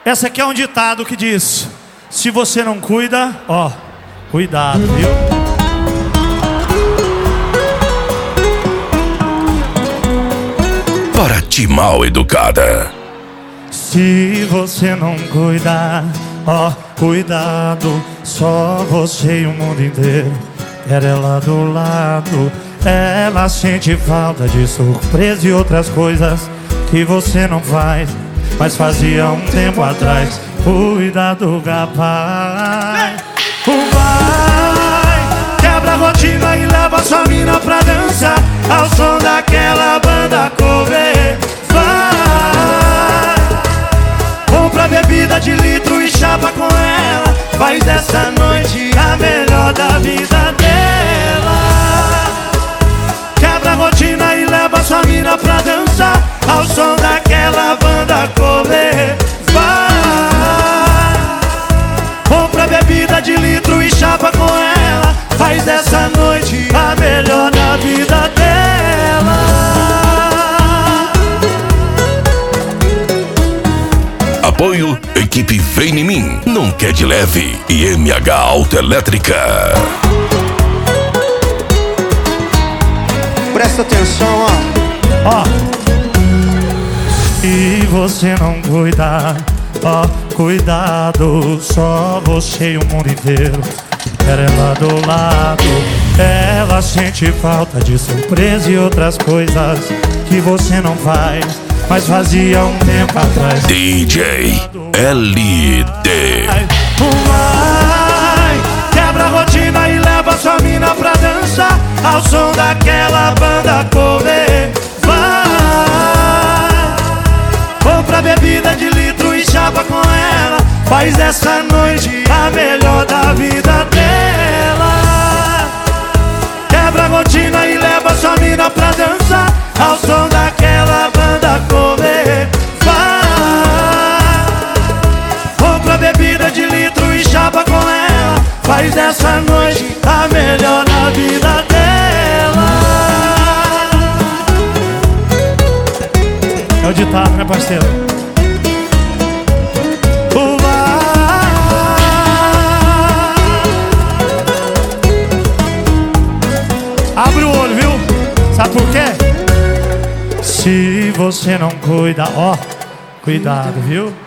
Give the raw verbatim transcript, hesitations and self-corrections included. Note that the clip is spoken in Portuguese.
Essa aqui é um ditado que diz: se você não cuida, ó, cuidado, viu? Para ti mal educada. Se você não cuidar, ó, cuidado. Só você e o mundo inteiro quer ela do lado. Ela sente falta de surpresa e outras coisas que você não faz, mas fazia um tempo atrás. Cuidado, rapaz. Vai, quebra a rotina e leva sua mina pra dançar ao som daquela banda cover. Vai, compra bebida de litro e chapa com ela. Faz dessa noite a melhor da vida dela. Quebra a rotina e leva sua mina pra dançar ao som daquela banda cover. Vai, compra bebida de litro e chapa com ela. Faz dessa noite a melhor da vida dela. Apoio Equipe Vem em Mim, Não Quer de Leve e M H Autoelétrica. Presta atenção, ó. Ó, se você não cuidar, ó, cuidado. Só você e o mundo inteiro quer ela do lado. Ela sente falta de surpresa e outras coisas que você não faz, mas fazia um tempo atrás. D J L D. Vai, quebra a rotina e leva sua mina pra dançar ao som daquela banda cover. Vai, compra bebida de litro e chapa com ela. Faz essa noite a melhor da vida dela. Quebra a rotina e leva sua mina pra dançar ao som daquela banda cover. Vai, compra bebida de litro e chapa com ela. Faz dessa noite a melhor da vida dela. É o ditado, né, parceiro? Abre o olho, viu? Sabe por quê? Se você não cuida, ó, cuidado, viu?